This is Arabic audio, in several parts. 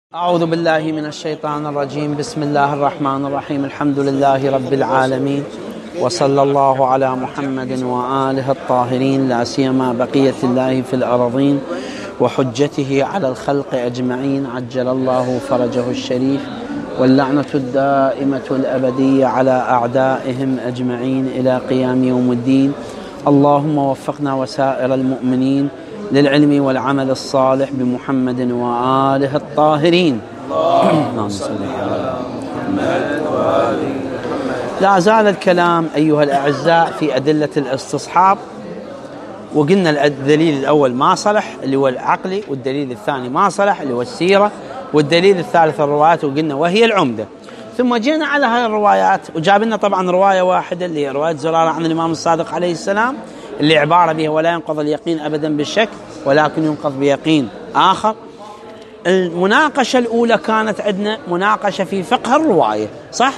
أعوذ بالله من الشيطان الرجيم. بسم الله الرحمن الرحيم. الحمد لله رب العالمين، وصلى الله على محمد وآله الطاهرين، لا سيما بقية الله في الأرضين وحجته على الخلق أجمعين، عجل الله فرجه الشريف، واللعنة الدائمة الأبدية على أعدائهم أجمعين إلى قيام يوم الدين. اللهم وفقنا وسائر المؤمنين للعلم والعمل الصالح بمحمد وآله الطاهرين. اللهم صل على محمد وآله. لا زال الكلام أيها الأعزاء في أدلة الاستصحاب، وقلنا الدليل الأول ما صلح اللي هو العقلي، والدليل الثاني ما صلح اللي هو السيرة، والدليل الثالث الروايات، وقلنا وهي العمدة. ثم جينا على هذه الروايات وجاب لنا طبعا رواية واحدة اللي هي رواية زرارة عن الإمام الصادق عليه السلام، اللي عبارة به ولا ينقض اليقين أبدا بالشك ولكن ينقض بيقين آخر. المناقشة الأولى كانت عندنا مناقشة في فقه الرواية، صح؟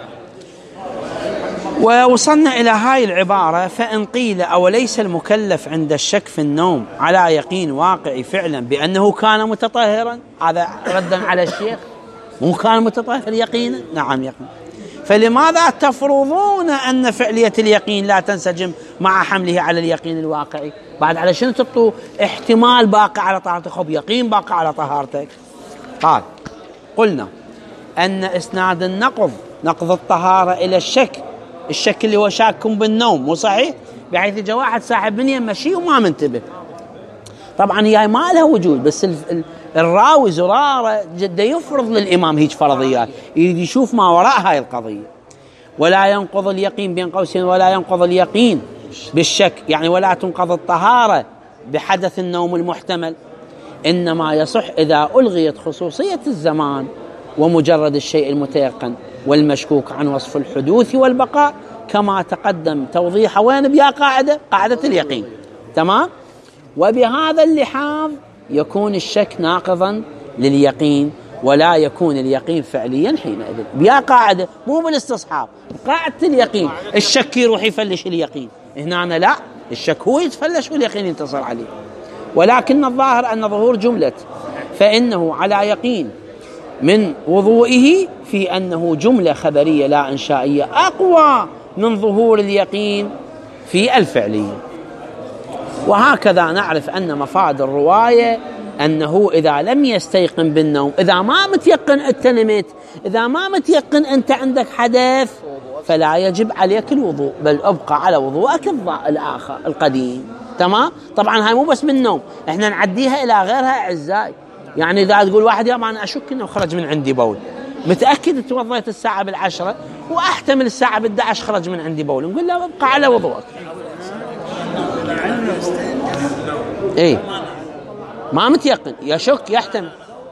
ووصلنا إلى هاي العبارة: فإن قيل أوليس المكلف عند الشك في النوم على يقين واقعي فعلا بأنه كان متطهرا؟ هذا ردا على الشيخ، مو كان متطهر يقينا؟ نعم يقين. فلماذا تفرضون أن فعلية اليقين لا تنسجم مع حمله على اليقين الواقعي؟ بعد على شنو تبطوا احتمال باقي على طهارتك خب يقين باقي على طهارتك؟ قال: قلنا أن إسناد نقض الطهارة إلى الشك اللي هو شاك بالنوم، مو صحيح؟ بحيث جاء واحد صاحب من يمشي وما منتبه. طبعا هي ما لها وجود، بس الراوي زرارة جدا يفرض للإمام هيج فرضيات، يريد يشوف ما وراء هاي القضية. ولا ينقض اليقين بين قوسين، ولا ينقض اليقين بالشك، يعني ولا تنقض الطهارة بحدث النوم المحتمل، إنما يصح إذا ألغيت خصوصية الزمان ومجرد الشيء المتيقن والمشكوك عن وصف الحدوث والبقاء، كما تقدم توضيحه وين بيا قاعدة اليقين. تمام؟ وبهذا اللحاظ يكون الشك ناقضا لليقين، ولا يكون اليقين فعليا حينئذ. بيا قاعدة مو بالاستصحاب، قاعدة اليقين. الشك يروح يفلش اليقين، هنا لا، الشك هو يتفلش واليقين ينتصر عليه. ولكن الظاهر أن ظهور جملة فإنه على يقين من وضوئه في أنه جملة خبرية لا إنشائية أقوى من ظهور اليقين في الفعلية. وهكذا نعرف أن مفاد الرواية أنه إذا لم يستيقن بالنوم، إذا ما متيقن أنت نمت، إذا ما متيقن أنت عندك حدث، فلا يجب عليك الوضوء، بل أبقى على وضوءك الآخر القديم. تمام؟ طبعا هاي مو بس بالنوم، احنا نعديها إلى غيرها أعزائي. يعني إذا تقول واحد يا أنا أشك أنه خرج من عندي بول، متأكد توضيت الساعة 10 وأحتمل الساعة 11 خرج من عندي بول، نقول له أبقى على وضوءك. ايه ما متيقن، يشك يحتمل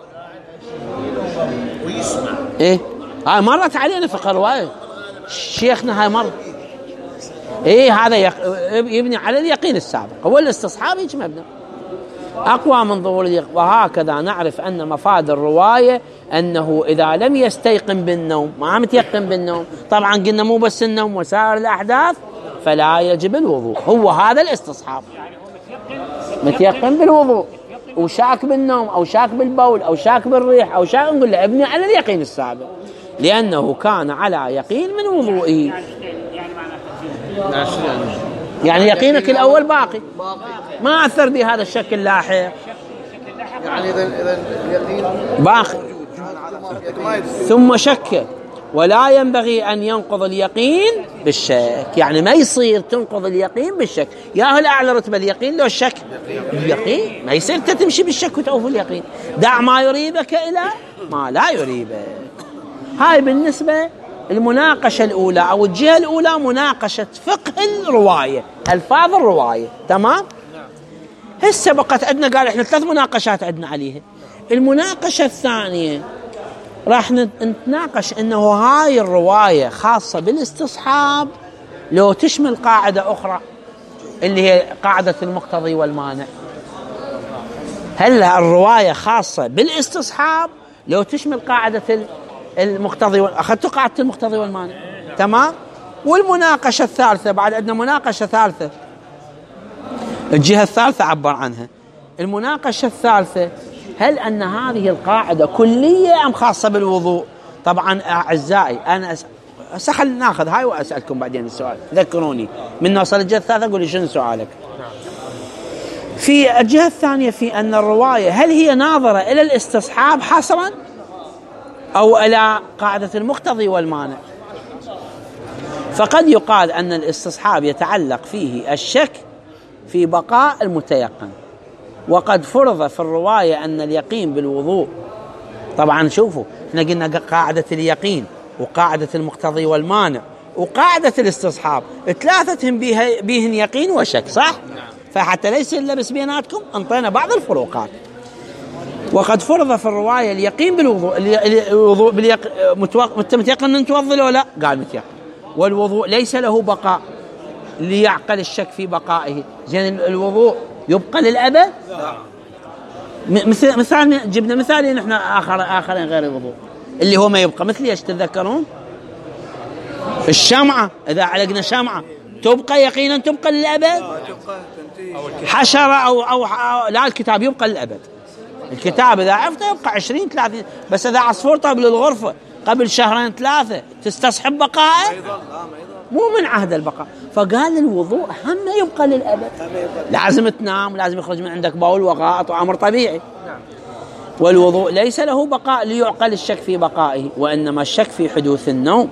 ويسمع. ايه هاي مرت علينا فقه الرواية، شيخنا هاي مرة. ايه هذا يبني على اليقين السابق، هو الاستصحاب يجي مبنى أقوى من ظهور اليقين. وهكذا نعرف أن مفاد الرواية أنه إذا لم يستيقن بالنوم، ما متيقن بالنوم، طبعا قلنا مو بس النوم وسائر الأحداث، فلا يجب الوضوء. هو هذا الاستصحاب، متيقن بالوضوء وشاك بالنوم أو شاك بالبول أو شاك بالريح أو شاك، نقول له ابني على اليقين السابق لأنه كان على يقين من وضوئه. يعني يقينك الأول باقي، ما أثر بهذا الشك اللاحق، يعني إذا اليقين باقي ثم شك. ولا ينبغي أن ينقض اليقين بالشك، يعني ما يصير تنقض اليقين بالشك. ياهو الأعلى رتبة اليقين لو الشك، اليقين ما يصير تمشي بالشك وتعوف اليقين. دع ما يريبك إلى ما لا يريبك. هاي بالنسبة المناقشة الأولى أو الجهة الأولى، مناقشة فقه الرواية، ألفاظ الرواية. تمام؟ هسه بقت عندنا، قال إحنا 3 مناقشات عندنا عليها. المناقشة الثانية راح نتناقش أنه هاي الرواية خاصة بالاستصحاب لو تشمل قاعدة أخرى اللي هي قاعدة المقتضي والمانع. هل الرواية خاصة بالاستصحاب لو تشمل قاعدة المقتضي أخذت قاعدة المقتضي والمانع؟ تمام؟ والمناقشة الثالثة، بعد عندنا مناقشة ثالثة، الجهة الثالثة عبر عنها. المناقشة الثالثة هل أن هذه القاعدة كلية أم خاصة بالوضوء؟ طبعا أعزائي أنا خل ناخذ هاي وأسألكم بعدين السؤال، ذكروني من نوصل الجهة الثالثة قولي شنو سؤالك. في الجهة الثانية في أن الرواية هل هي ناظرة إلى الاستصحاب حصرا أو إلى قاعدة المقتضي والمانع؟ فقد يقال أن الاستصحاب يتعلق فيه الشك في بقاء المتيقن، وقد فرض في الرواية أن اليقين بالوضوء. طبعا شوفوا احنا قلنا قاعدة اليقين وقاعدة المقتضي والمانع وقاعدة الاستصحاب ثلاثتهم بيهن يقين وشك، صح؟ فحتى ليس اللبس بيناتكم انطينا بعض الفروقات. وقد فرض في الرواية اليقين بالوضوء، الوضوء متيقن أن توضي ولا؟ قال متيقن. والوضوء ليس له بقاء ليعقل الشك في بقائه. زين الوضوء يبقى للأبد؟ مثال جبنا مثالين نحن آخرين غير الوضوء اللي هو ما يبقى، مثل ايش تتذكرون؟ الشمعة، إذا علقنا شمعة تبقى يقينا تبقى للأبد؟ حشرة أو لا، الكتاب يبقى للأبد. الكتاب إذا عرفته يبقى 20-30، بس إذا عصفور طاب للغرفة قبل شهرين 3 تستصحب بقائه؟ مو من عهد البقاء. فقال الوضوء هم يبقى للأبد، لازم تنام، لازم يخرج من عندك بول وغائط وأمر طبيعي. والوضوء ليس له بقاء ليعقل الشك في بقائه، وإنما الشك في حدوث النوم،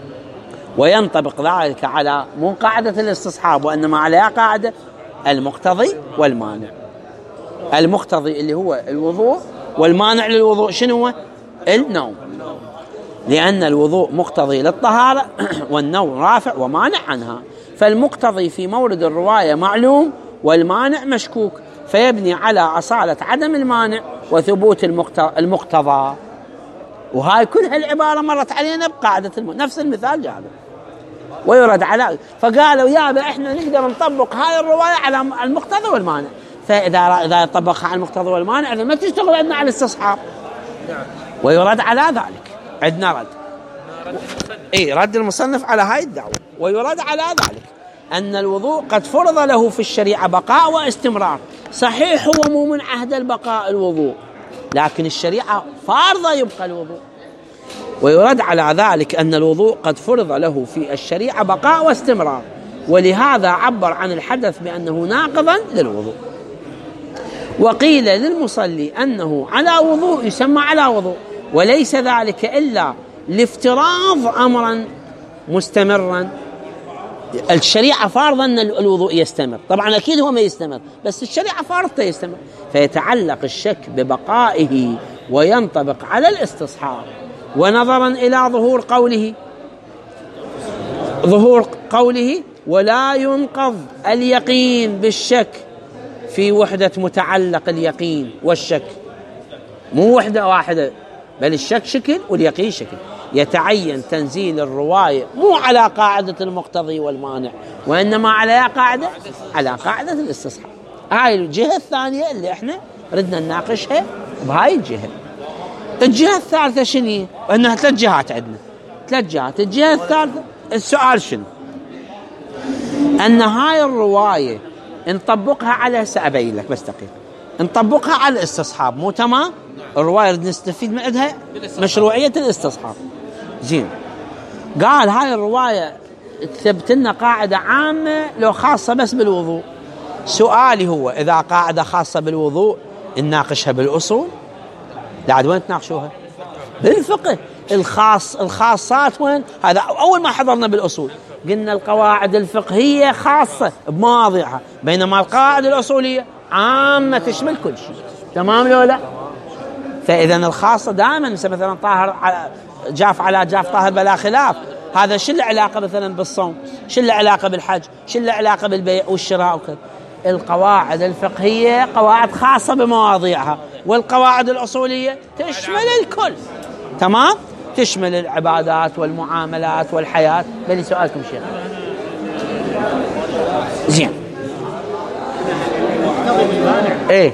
وينطبق ذلك على مو قاعدة الاستصحاب وإنما على قاعدة المقتضي والمانع. المقتضي اللي هو الوضوء، والمانع للوضوء شنو هو؟ النوم، لأن الوضوء مقتضي للطهارة والنوم رافع ومانع عنها. فالمقتضي في مورد الرواية معلوم والمانع مشكوك، فيبني على أصالة عدم المانع وثبوت المقتضى. وهاي كل هالعبارة مرت علينا بقاعدة نفس المثال جابه ويرد على. فقالوا يابا احنا نقدر نطبق هاي الرواية على المقتضى والمانع، فإذا طبقها على المقتضى والمانع إذا ما تشتغل عندنا على الاستصحاب. ويرد على ذلك، عندنا رد رد المصنف على هاي الدعوة. ويرد على ذلك أن الوضوء قد فرض له في الشريعة بقاء واستمرار. صحيح هو مو من عهد البقاء الوضوء، لكن الشريعة فارضة يبقى الوضوء. ويرد على ذلك أن الوضوء قد فرض له في الشريعة بقاء واستمرار، ولهذا عبر عن الحدث بأنه ناقضا للوضوء. وقيل للمصلي أنه على وضوء يسمى على وضوء، وليس ذلك إلا لافتراض أمرا مستمرا. الشريعة فارضة أن الوضوء يستمر، طبعا أكيد هو ما يستمر، بس الشريعة فارضة يستمر، فيتعلق الشك ببقائه وينطبق على الاستصحاب. ونظرا إلى ظهور قوله ولا ينقض اليقين بالشك في وحدة متعلق اليقين والشك، مو وحدة واحدة، بل الشك شكل واليقين شكل. يتعين تنزيل الرواية مو على قاعدة المقتضي والمانع، وإنما على قاعدة الاستصحاب. هاي الجهة الثانية اللي احنا ردنا نناقشها بهاي الجهة. الجهة الثالثة شنو؟ وإنها 3 جهات عندنا، 3 جهات. الجهة الثالثة السؤال شنو؟ أن هاي الرواية نطبقها على، سأبين لك بس دقيقة، نطبقها على الاستصحاب مو تمام؟ الرواية نستفيد من عندها مشروعية الاستصحاب. زين، قال هاي الرواية تثبت لنا قاعدة عامة لو خاصة بس بالوضوء. سؤالي هو إذا قاعدة خاصة بالوضوء نناقشها بالأصول؟ لا، وين تناقشوها؟ بالفقه. الخاصات وين؟ هذا أول ما حضرنا بالأصول قلنا القواعد الفقهية خاصة بمواضعها، بينما القواعد الأصولية عامة تشمل كل شيء. تمام لو لا؟ فإذا الخاصة دائما مثلا طاهر جاف على جاف طاهر بلا خلاف. هذا شو العلاقة مثلا بالصوم؟ شو العلاقة بالحج؟ شو العلاقة بالبيع والشراء وكذا؟ القواعد الفقهية قواعد خاصة بمواضيعها، والقواعد الأصولية تشمل الكل. تمام؟ تشمل العبادات والمعاملات والحياة. بلي سؤالكم شيخ. زين. ايه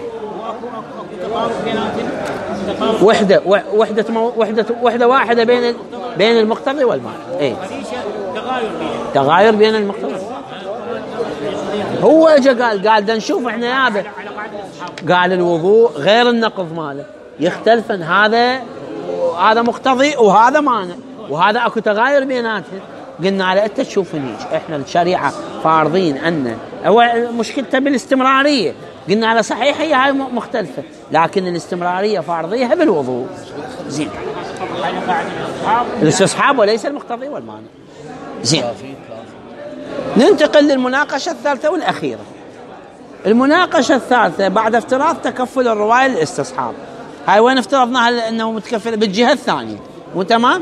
وحدة واحدة بين المقتضي والمانع. ايه تغاير بين المقتضي. هو اجى قال دا نشوف احنا يابا، قال الوضوء غير النقض ماله يختلف، هذا مقتضي وهذا مانع، وهذا اكو تغاير بيناتهم. قلنا على انت تشوفني احنا الشريعه فارضين ان هو مشكلته بالاستمراريه، قلنا على صحيح هي هاي مختلفه، لكن الاستمراريه فارضيها بالوضوء. زين، الاستصحاب وليس المقتضي والمانع. زين، ننتقل للمناقشه الثالثه والاخيره. المناقشه الثالثه بعد افتراض تكفل الروايه للاستصحاب، هاي وين افترضناها انه متكفل بالجهه الثانيه، وتمام.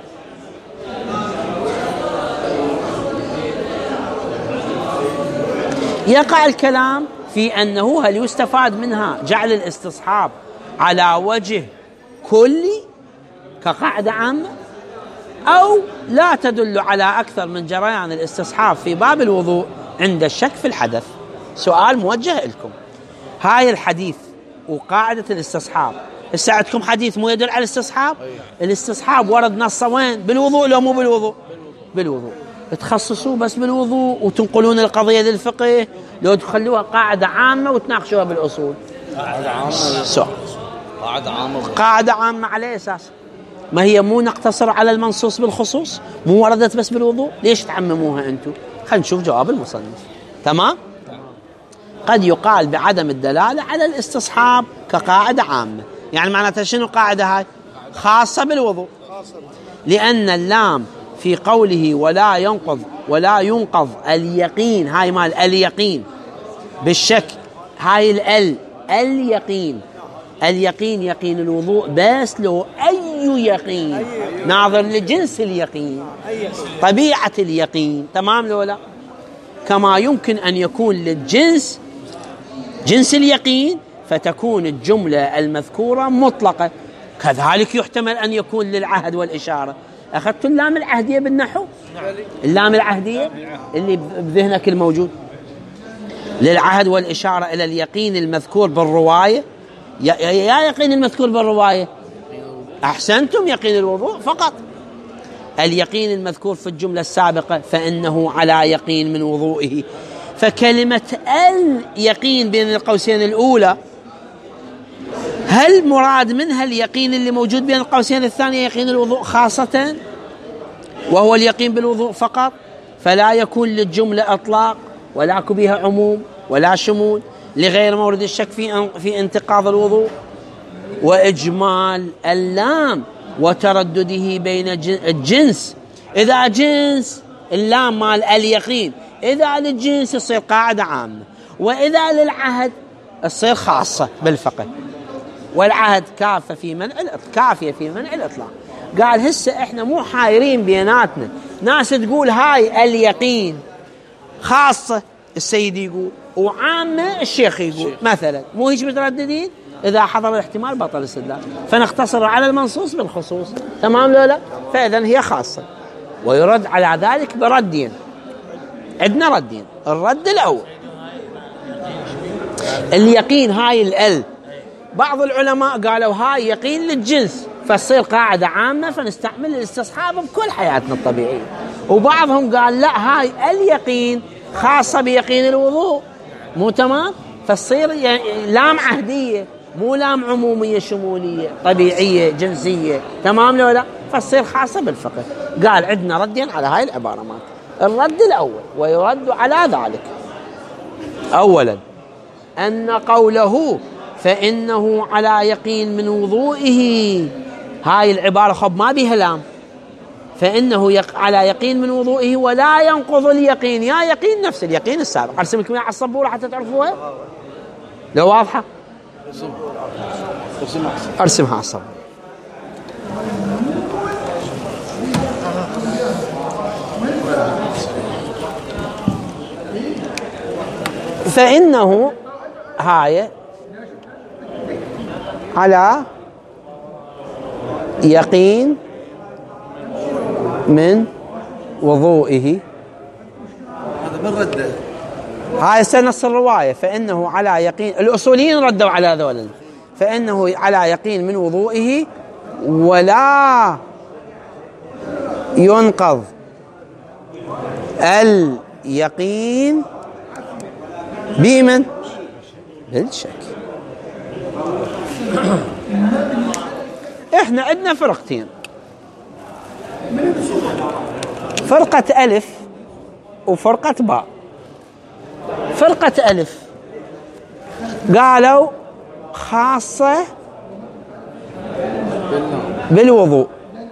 يقع الكلام في أنه هل يستفاد منها جعل الاستصحاب على وجه كلي كقاعدة عامة، أو لا تدل على أكثر من جريان الاستصحاب في باب الوضوء عند الشك في الحدث. سؤال موجه لكم. هاي الحديث وقاعدة الاستصحاب، هسه عندكم حديث مو يدل على الاستصحاب؟ الاستصحاب ورد نصه وين؟ بالوضوء لو مو بالوضوء؟ بالوضوء. تخصصوا بس بالوضوء وتنقلون القضية للفقه، لو تخلوها قاعدة عامة وتناقشوها بالأصول. قاعدة عامة. قاعدة عامة على أساس ما هي مو نقتصر على المنصوص بالخصوص، مو وردت بس بالوضوء، ليش تعمموها أنتم؟ خلينا نشوف جواب المصنف. تمام؟ قد يقال بعدم الدلالة على الاستصحاب كقاعدة عامة، يعني معناتها شنو قاعدة هاي؟ خاصة بالوضوء، لأن اللام في قوله ولا ينقض اليقين، هاي مال اليقين بالشك، هاي اليقين يقين الوضوء، بس لو أي يقين ناظر لجنس اليقين، طبيعة اليقين، تمام لو لا؟ كما يمكن أن يكون للجنس جنس اليقين فتكون الجملة المذكورة مطلقة، كذلك يحتمل أن يكون للعهد والإشارة. أخذت اللام العهدية بالنحو؟ اللام العهدية اللي بذهنك الموجود، للعهد والإشارة إلى اليقين المذكور بالرواية. يا يقين المذكور بالرواية، أحسنتم، يقين الوضوء فقط. اليقين المذكور في الجملة السابقة فإنه على يقين من وضوئه، فكلمة اليقين بين القوسين الأولى هل مراد منها اليقين اللي موجود بين القوسين الثانية يقين الوضوء خاصة، وهو اليقين بالوضوء فقط، فلا يكون للجملة أطلاق ولا بها عموم ولا شمول لغير مورد الشك في انتقاض الوضوء. وإجمال اللام وتردده بين الجنس، إذا جنس اللام مال اليقين، إذا للجنس يصير قاعدة عامة، وإذا للعهد يصير خاصة بالفقه، والعهد كافية في منع الإطلاق. قال هسه إحنا مو حايرين بيناتنا، ناس تقول هاي اليقين خاصة السيد يقول وعامة الشيخ يقول مثلا، مو هيك مترددين؟ إذا حضر الاحتمال بطل الاستدلال، فنقتصر على المنصوص بالخصوص. تمام لو لا؟ فإذن هي خاصة، ويرد على ذلك بردين. عندنا ردين. الرد الأول اليقين هاي بعض العلماء قالوا هاي يقين للجنس فتصير قاعدة عامة فنستعمل الاستصحاب بكل حياتنا الطبيعية، وبعضهم قال لا هاي اليقين خاصة بيقين الوضوء، مو تمام، فتصير لام عهدية مو لام عمومية شمولية طبيعية جنسية. تمام لو لا؟ فتصير خاصة بالفقه. قال عندنا ردين على هاي العبارة مات. الرد الأول ويرد على ذلك، أولا أن قوله فإنه على يقين من وضوئه، هاي العبارة خب ما بها لام، فإنه على يقين من وضوئه ولا ينقض اليقين، يا يقين نفس اليقين السابق. أرسم لكم على السبورة حتى تعرفوها لو واضحة، أرسمها على السبورة. فإنه هاي على يقين من وضوئه، هذا من رده؟ هاي نص الرواية، فإنه على يقين، الأصوليين ردوا على ذولا، فإنه على يقين من وضوئه ولا ينقض اليقين بمن؟ بالشك. احنا عندنا فرقتين، فرقة ألف وفرقة باء. فرقة ألف قالوا خاصة بالوضوء،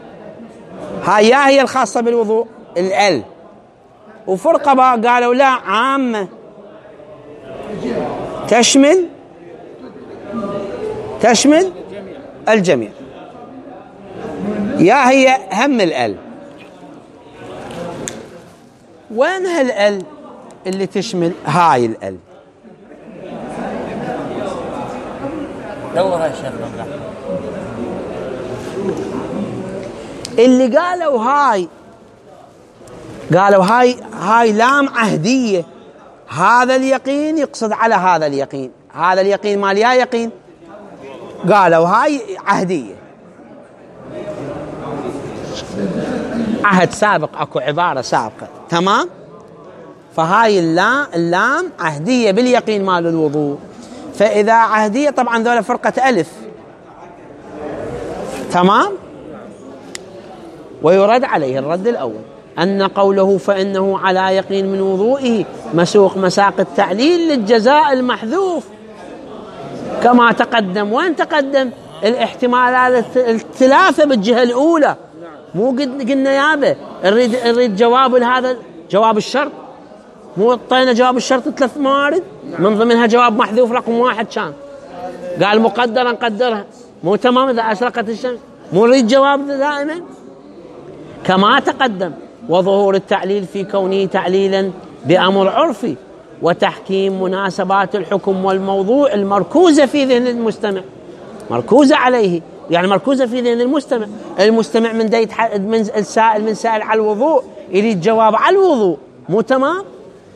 هي الخاصة بالوضوء الأل. وفرقة باء قالوا لا، عامة تشمل الجميع، يا هي هم الأل. وين هالأل اللي تشمل هاي الأل؟ دورها يا شيخ. اللي قالوا هاي لام عهدية، هذا اليقين يقصد على هذا اليقين، هذا اليقين مال يا يقين، قالوا هاي عهدية، عهد سابق، اكو عبارة سابقة، تمام. فهاي اللام عهدية باليقين مال الوضوء. فإذا عهدية طبعا ذولا فرقة ألف، تمام. ويرد عليه الرد الأول أن قوله فإنه على يقين من وضوئه مسوق مساق التعليل للجزاء المحذوف كما تقدم. وين تقدم؟ الاحتمالات الثلاثة بالجهة الأولى، مو قلنا يابا نريد جواب هذا جواب الشرط، مو اعطينا جواب الشرط 3 موارد من ضمنها جواب محذوف رقم 1 كان قال مقدرا نقدرها، مو تمام إذا أشرقت الشمس، مو نريد جواب دائما كما تقدم. وظهور التعليل في كونه تعليلا بأمر عرفي وتحكيم مناسبات الحكم والموضوع المركوزة في ذهن المستمع، مركوزة عليه يعني مركوزة في ذهن المستمع من السائل من سائل على الوضوء يريد جواب على الوضوء، مو تمام.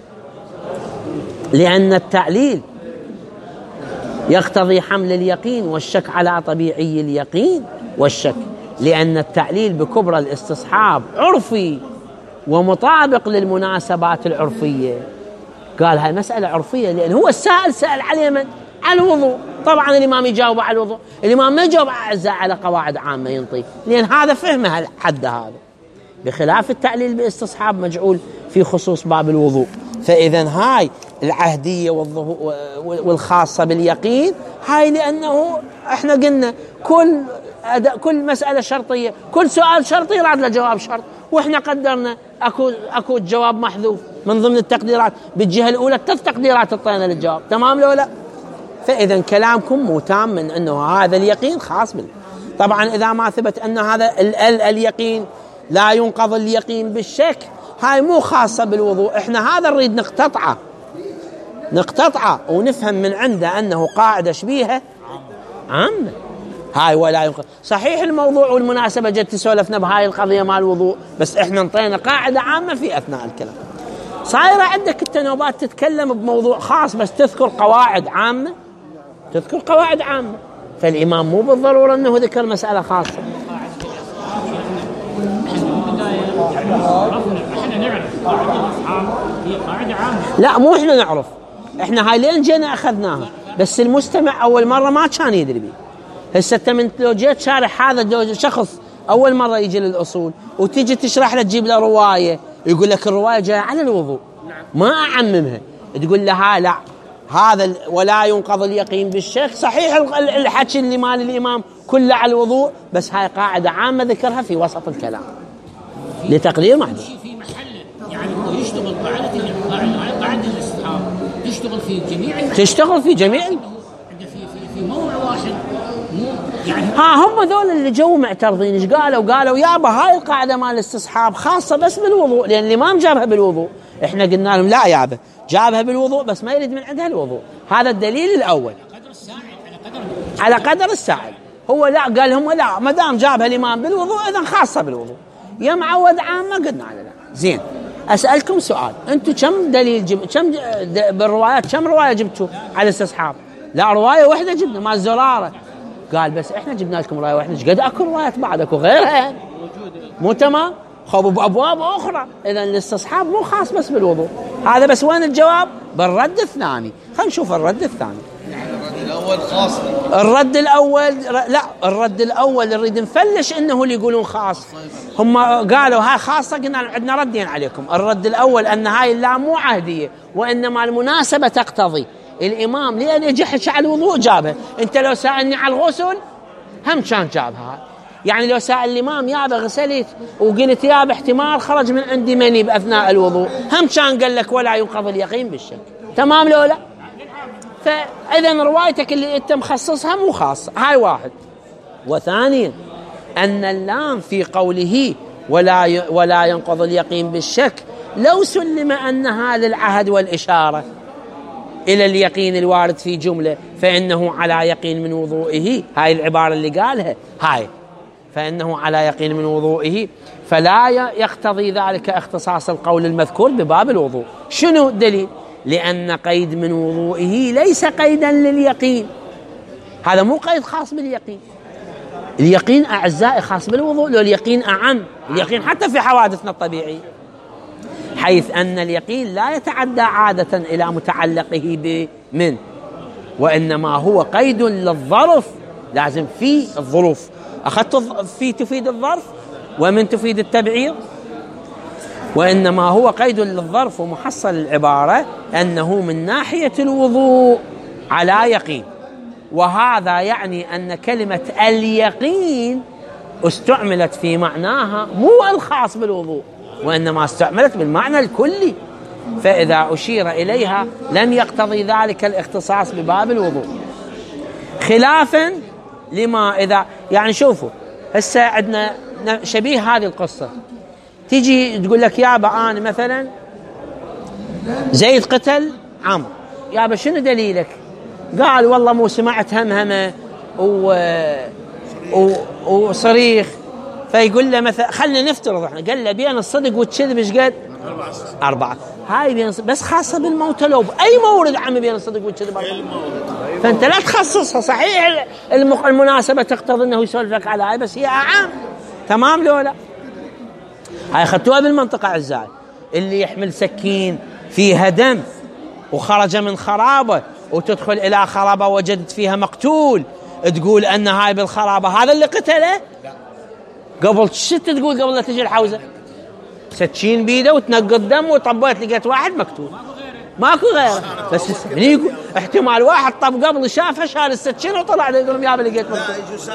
لأن التعليل يقتضي حمل اليقين والشك على طبيعي اليقين والشك، لأن التعليل بكبرى الاستصحاب عرفي ومطابق للمناسبات العرفية. قال هاي مسألة عرفية لأن هو السائل سأل على من؟ على الوضوء، طبعا الإمام يجاوب على الوضوء، الإمام ما يجاوب على قواعد عامة ينطي، لأن هذا فهمه الحد هذا، بخلاف التعليل باستصحاب مجعول في خصوص باب الوضوء. فإذا هاي العهدية والخاصة باليقين هاي، لأنه احنا قلنا كل مسألة شرطية، كل سؤال شرطي يراد له جواب شرط، واحنا قدرنا اكو جواب محذوف من ضمن التقديرات بالجهة الأولى 3 تقديرات اعطينا للجواب، تمام لو لا؟ فإذا كلامكم مو تام من أنه هذا اليقين خاص بالله. طبعا إذا ما ثبت أن هذا اليقين لا ينقض اليقين بالشك، هاي مو خاصة بالوضوء، احنا هذا نريد نقتطعه ونفهم من عنده أنه قاعدة شبيهة عامة. هاي ولا ينقض صحيح الموضوع والمناسبة جت تسولفنا بهاي القضية مال الوضوء، بس احنا انطينا قاعدة عامة في أثناء الكلام. صايرة عندك التنوبات تتكلم بموضوع خاص بس تذكر قواعد عامة، فالإمام مو بالضرورة أنه ذكر مسألة خاصة. لا مو احنا نعرف، احنا هاي لين جينا أخذناها، بس المستمع أول مرة ما كان يدري بيه. هسه من لو جيت شارح هذا شخص أول مرة يجي للأصول وتيجي تشرح له تجيب له رواية يقول لك الرواية جاية على الوضوء، ما أعممها، تقول لها لا هذا ولا ينقض اليقين بالشك، صحيح الحكي اللي مال الإمام كله على الوضوء، بس هاي قاعدة عامة ذكرها في وسط الكلام لتقرير محدود في محله، يعني هو يشتغل قاعدة الاستحاب تشتغل في جميع في موضوع واحد، يعني هم ذول اللي جو معترضين ايش قالوا يابا هاي القاعدة مال الاستصحاب خاصة بس بالوضوء، لأن الإمام جابها بالوضوء. احنا قلنا لهم لا يابا جابها بالوضوء بس ما يريد من عندها الوضوء. هذا الدليل الأول على قدر السائل. هو لا قال هم لا ما دام جابها الإمام بالوضوء إذن خاصة بالوضوء، يا معود عام ما قلنا على لا. زين أسألكم سؤال، أنتم كم دليل بالروايات كم رواية جبتوا على الاستصحاب؟ لا رواية واحدة جبنا مال زرارة. قال بس احنا جبنا لكم رواية واحدة، ايش قد اكو روايات بعد اكو غيرها يعني مو تمام، خبوا بأبواب أخرى. إذن الاستصحاب مو خاص بس بالوضوء. هذا بس وين الجواب؟ بالرد الثاني. خلينا نشوف الرد الثاني. الأول خاص. الرد الأول لا، الرد الأول نريد نفلش إنه اللي يقولون خاص، هم قالوا هاي خاصة، قلنا عندنا ردين عليكم. الرد الأول أن هاي اللام مو عهدية، وإنما المناسبة تقتضي. الإمام لأن يجحش على الوضوء جابها. أنت لو سألني على الغسل هم كان جابها. يعني لو سأل الإمام يابا غسلت وقلت يابا احتمال خرج من عندي مني بأثناء الوضوء، هم كان قال لك ولا ينقض اليقين بالشك. تمام لو لا؟ فإذا روايتك اللي أنت مخصصها مو خاصة. هاي واحد. وثانيا أن اللام في قوله ولا ينقض اليقين بالشك لو سلم أنها للعهد والإشارة إلى اليقين الوارد في جملة فإنه على يقين من وضوئه. هاي العبارة اللي قالها هاي، فإنه على يقين من وضوئه، فلا يقتضي ذلك اختصاص القول المذكور بباب الوضوء. شنو الدليل؟ لأن قيد من وضوئه ليس قيدا لليقين، هذا مو قيد خاص باليقين. اليقين أعزائي خاص بالوضوء، لو اليقين أعم، اليقين حتى في حوادثنا الطبيعية، حيث أن اليقين لا يتعدى عادة إلى متعلقه بمن، وإنما هو قيد للظرف، لازم في الظروف. أخذت في تفيد الظرف ومن تفيد التبعيض، وإنما هو قيد للظرف. ومحصل العبارة أنه من ناحية الوضوء على يقين، وهذا يعني أن كلمة اليقين استعملت في معناها مو الخاص بالوضوء، وإنما استعملت بالمعنى الكلي، فإذا أشير إليها لم يقتضي ذلك الاختصاص بباب الوضوء، خلافا لما إذا يعني شوفوا هسه عندنا شبيه هذه القصة. تيجي تقول لك يابا أنا مثلا زيد قتل عمرو، يابا شنو دليلك؟ قال والله مو سمعت همهمة وصريخ. فيقول له مثلا خلنا نفترض احنا، قال له بين الصدق والكذب ايش قد؟ 4. هاي بين بس خاصة بالموتى، لو بأي مورد عم بين الصدق والكذب 4. فأنت لا تخصصها. صحيح المناسبة تقتضي أنه يسولفك على هاي، بس هي أعام. تمام لو لا؟ هاي أخذتوها بالمنطقة أعزائي. اللي يحمل سكين فيها دم وخرج من خرابة وتدخل إلى خرابة وجدت فيها مقتول، تقول أن هاي بالخرابة هذا اللي قتله؟ قبل شت تقول قبل لا تجي الحوزة سكين بيده وتنقض دم وطبيت لقيت واحد مقتول، ماكو غيره. بس يقول احتمال واحد طب قبل شافها شال السكين وطلع يقول يابا لقيت مقتول.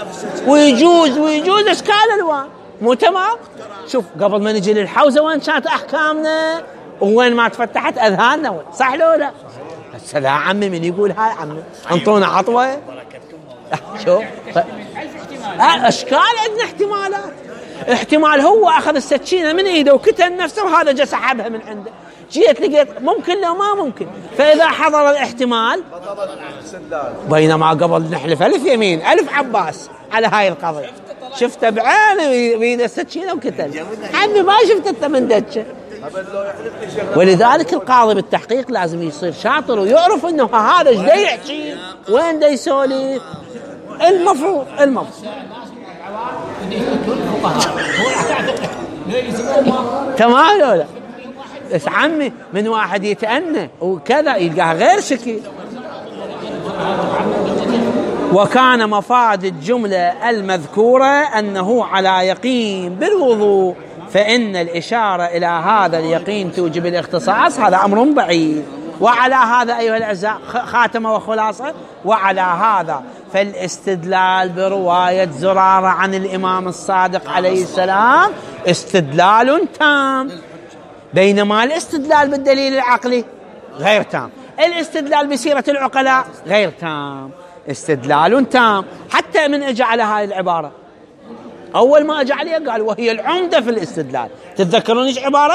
ويجوز اشكال الوان، مو تمام؟ شوف قبل ما نجي للحوزة وين كانت احكامنا وين ما تفتحت اذهاننا، صح لو لا؟ هسه لا عمي من يقول هاي عمي انطونا عطوه. شوف اشكال عندنا احتمالات. احتمال هو اخذ السكينه من ايده وكتل نفسه وهذا جا سحبها من عنده، جيت لقيت ممكن لو ما ممكن. فاذا حضر الاحتمال، بينما قبل نحلف الف يمين الف عباس على هاي القضيه، شفته بعينه بيد السكينه وكتل، عمي ما شفته من دجه. ولذلك القاضي بالتحقيق لازم يصير شاطر ويعرف انه هذا ايش دا يحكي وين دا يسولف. المفروض تمام ولا لا؟ بس عمي من واحد يتأنى وكذا يلقاه غير شكل. وكان مفاد الجملة المذكورة أنه على يقين بالوضوء، فإن الإشارة إلى هذا اليقين توجب الاختصاص، هذا أمر بعيد. وعلى هذا أيها الأعزاء خاتمة وخلاصة، وعلى هذا فالاستدلال برواية زرارة عن الإمام الصادق عليه السلام استدلال تام، بينما الاستدلال بالدليل العقلي غير تام، الاستدلال بسيرة العقلاء غير تام، استدلال تام. حتى من اجى على هاي العبارة أول ما اجى عليها قال وهي العمدة في الاستدلال. تتذكرون ايش عبارة؟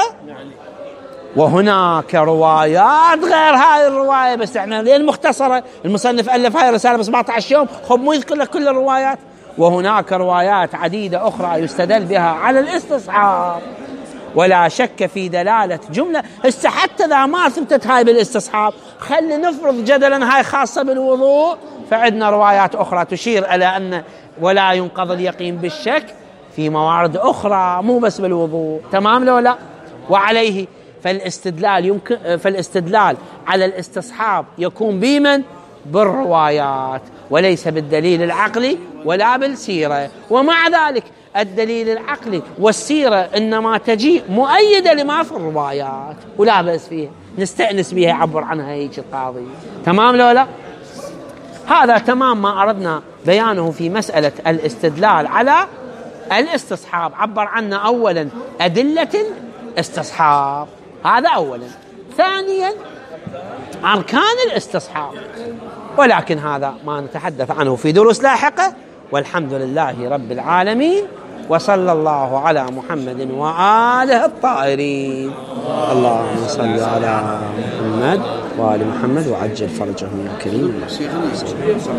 وهناك روايات غير هاي الرواية، بس احنا لين مختصرة، المصنف ألف هاي الرسالة ب 17 يوم، خب مو يذكر لك كل الروايات. وهناك روايات عديدة أخرى يستدل بها على الاستصحاب، ولا شك في دلالة جملة. هسه حتى إذا ما ثبتت هاي بالاستصحاب، خلي نفرض جدلا هاي خاصة بالوضوء، فعندنا روايات أخرى تشير إلى أن ولا ينقض اليقين بالشك في موارد أخرى مو بس بالوضوء. تمام لو لا؟ وعليه فالاستدلال على الاستصحاب يكون بمن؟ بالروايات، وليس بالدليل العقلي ولا بالسيرة. ومع ذلك الدليل العقلي والسيرة إنما تجي مؤيدة لما في الروايات، ولا بأس فيها، نستأنس بها، يعبر عنها هيك القاضي. تمام لو لا؟ هذا تمام ما أردنا بيانه في مسألة الاستدلال على الاستصحاب. عبر عنا أولا أدلة الاستصحاب، هذا أولا. ثانيا أركان الاستصحاب، ولكن هذا ما نتحدث عنه في دروس لاحقة. والحمد لله رب العالمين، وصلى الله على محمد وآله الطاهرين. اللهم صل على محمد وآل محمد وعجل فرجهم يا كريم.